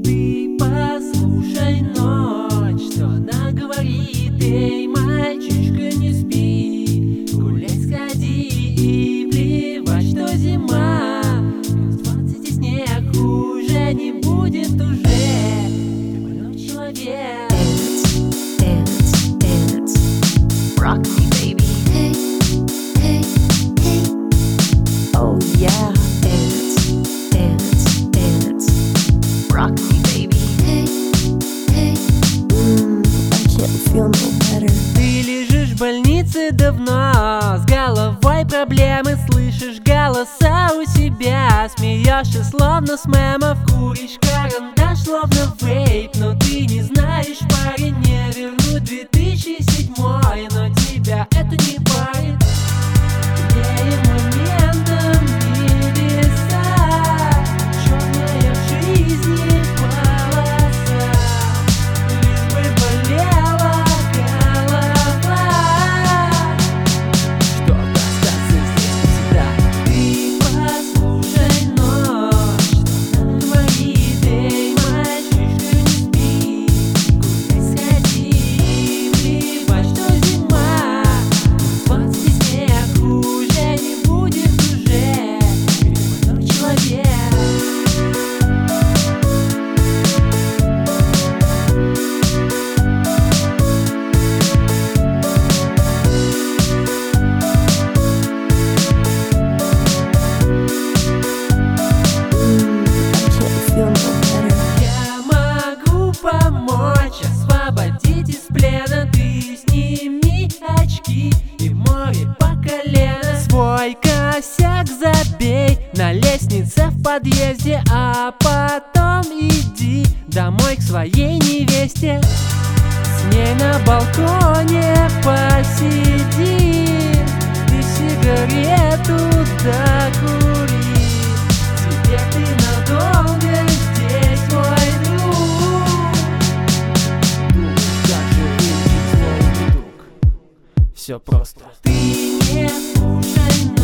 Ты послушай ночь, что она говорит. Эй, мальчишка, не спи, гулять сходи и плевать, что зима. +20 и снег уже не будет уже. Ты больной человек. Dance, rock me, baby. Hey, hey, hey. Oh yeah. Dance, rock me, baby. Hey, hey. I can't feel no better. Ты лежишь в больнице давно, с головой проблемы, слышишь голоса у себя. Смеешься словно с мемов, куришь карандаш словно вейп. Но ты не знаешь, парень, не вернуть 2007, но тебя это не парит. Греем моментом небеса, черная в жизни полоса. Лишь бы болела голова, чтобы остаться здесь навсегда. Ты послушай ночь, что она говорит. Эй, мальчишка, не спи, гулять сходи, плевать, что зима. +20 и снег уже не будет уже. Ты больной человек. I can't feel no better. Я могу помочь освободить из плена. Ты сними очки и море по колено. Свой косяк забей на лестнице в подъезде, а потом иди домой к своей невесте. С ней на балконе посиди, ты сигарету докури. Теперь ты надолго здесь, мой друг. Как же вылечить злой недуг? Все просто. Ты не слушай